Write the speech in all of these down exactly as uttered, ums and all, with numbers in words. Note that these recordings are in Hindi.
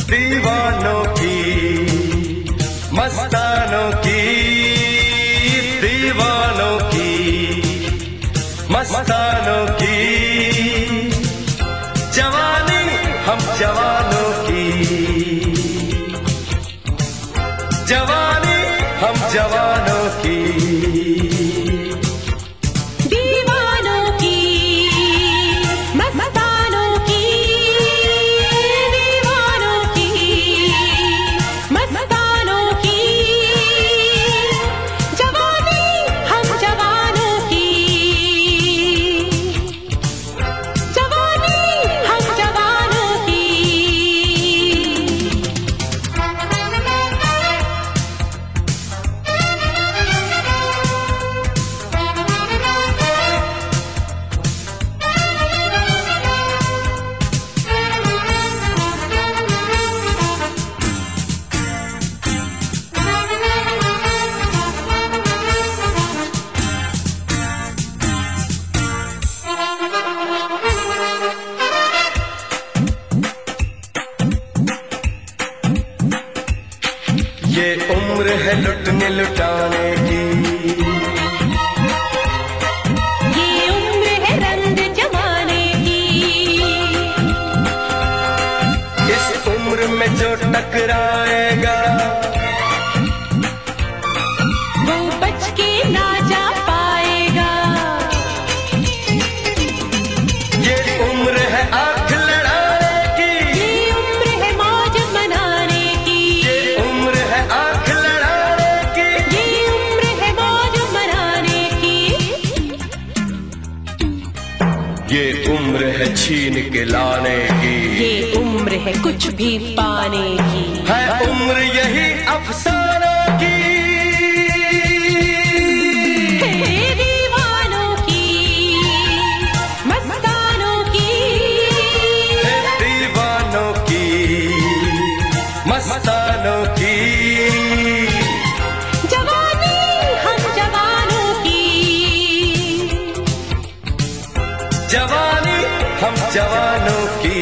दीवानों की मस्तानों की दीवानों की मस्तानों की जवानी हम जवानों की जवानी हम जवानों की ये उम्र है लुटने लुटाने की, ये उम्र है रंग जमाने की। इस उम्र में जो टकराएगा वो बच के ना जा पाएगा। ये उम्र है आंख लड़ाने की, ये उम्र है मौज मनाने की। ये उम्र है आंख लड़ाने की, ये उम्र है मौज मनाने की। ये उम्र है छीन के लाने की, ये उम्र है कुछ भी पाने की। है उम्र यही अफसानों की दीवानों की मस्तानों की दीवानों की मस्तानों की जवानी हम जवानों की जवानी हम जवानों की।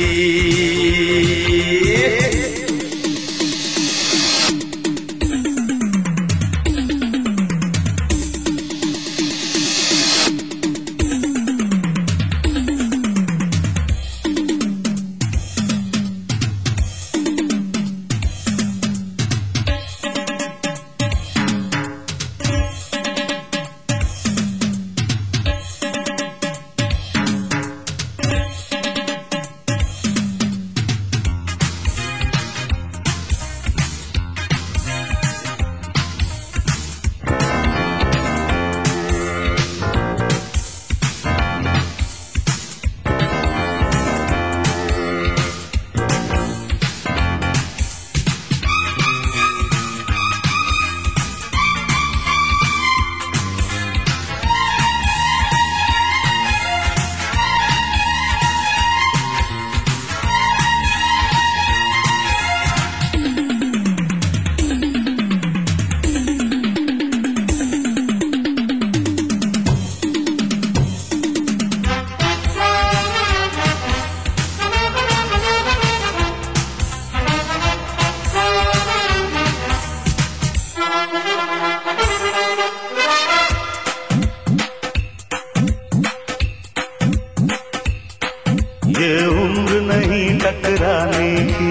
ये उम्र नहीं टकराने की,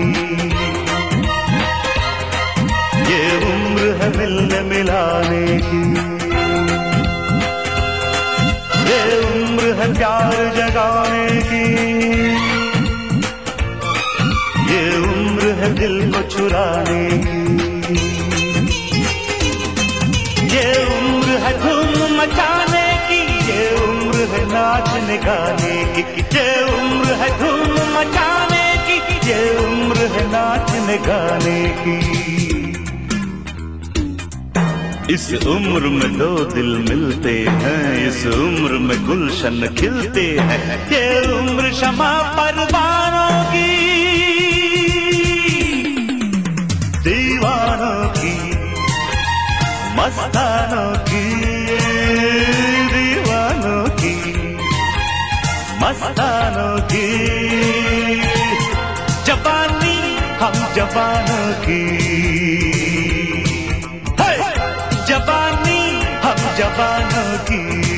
ये उम्र है मिलने मिलाने की। ये उम्र है प्यार जगाने की, ये उम्र है दिल को चुराने की। ये उम्र है धूम मचाने की, ये उम्र है नाचने गाने की। ये उम्र है धूम मचाने की, ये उम्र है नाचने गाने की। इस उम्र में दो दिल मिलते हैं, इस उम्र में गुलशन खिलते हैं। ये उम्र शमा परवानों की दीवानों की मस्तानों की दीवानों की मस्तानों की जवानी हम जवानों की। है! जवानी हम जवानों की।